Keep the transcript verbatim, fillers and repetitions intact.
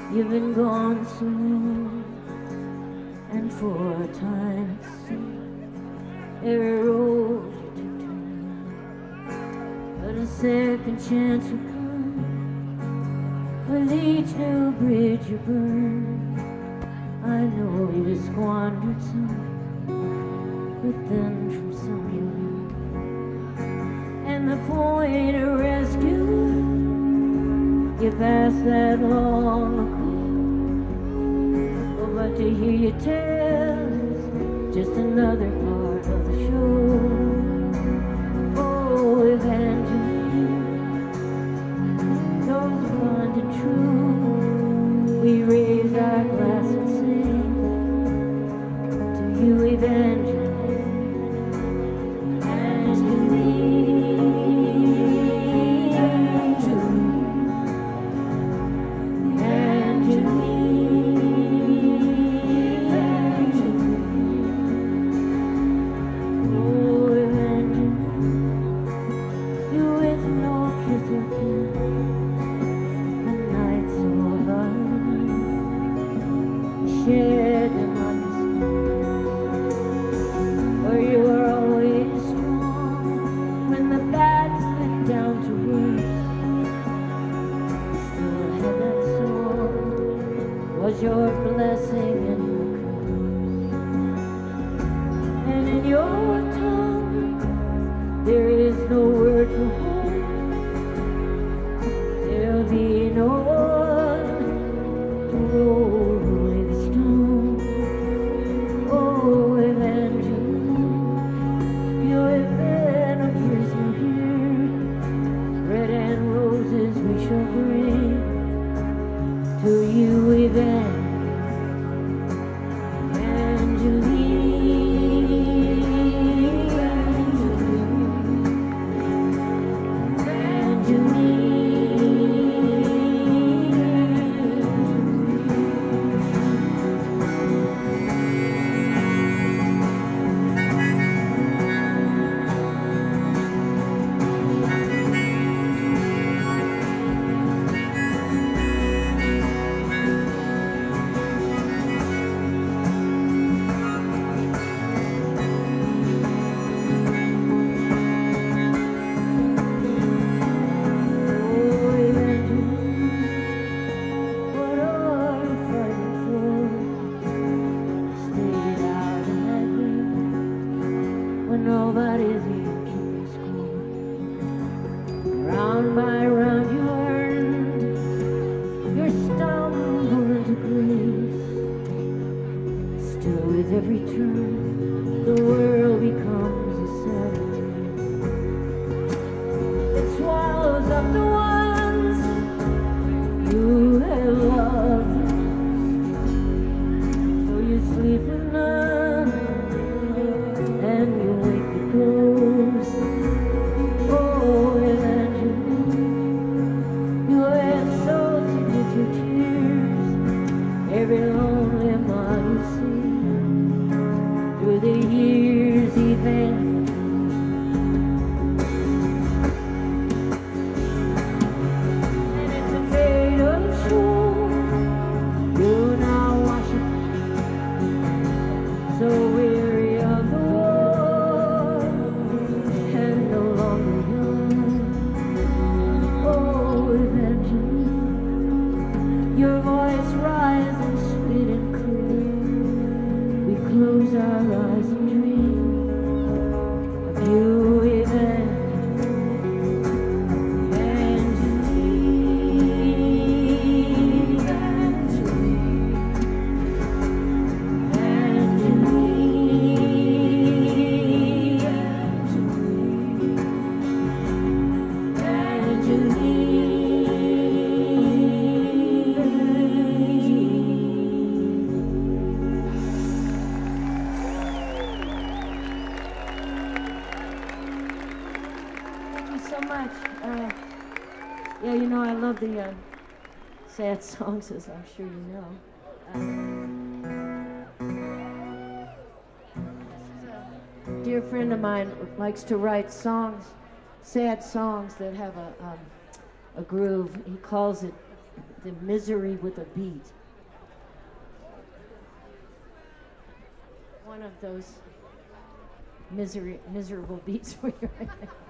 You've been gone so long, and for a time it seemed every road you took to me, but a second chance will come with each new bridge you burn. I know you squandered some, but then from some you learned, and the point of rescue you passed that long ago. Oh, but to hear you tell is just another part of the show. Oh, Evangeline, those bond and true, we raise our glass and sing to you, Evangeline. Your blessing and your curse, and in your tongue there is no word to hold. There'll be no one to roll away the stone. Oh, Evangeline, you have been a prisoner here. Bread and roses we shall bring to you, Evangeline. Nobody's even keeping score. Round by round you earned your stumble into grace. Still with every turn the world becomes a sadder place. It swallows up the ones you have loved, so you sleep with none and you wake with ghosts. Oh, Evangeline, you have salted with your tears every lonely mile you see through the years, Evangeline. And it's a fatal show you now wash it, so weary of the your voice rising sweet and clear. We close our eyes and dream of you, Evangeline. So much. Uh, yeah, you know, I love the uh, sad songs, as I'm sure you know. Uh, a dear friend of mine likes to write songs, sad songs that have a, um, a groove. He calls it the Misery with a Beat. One of those misery, miserable beats for you.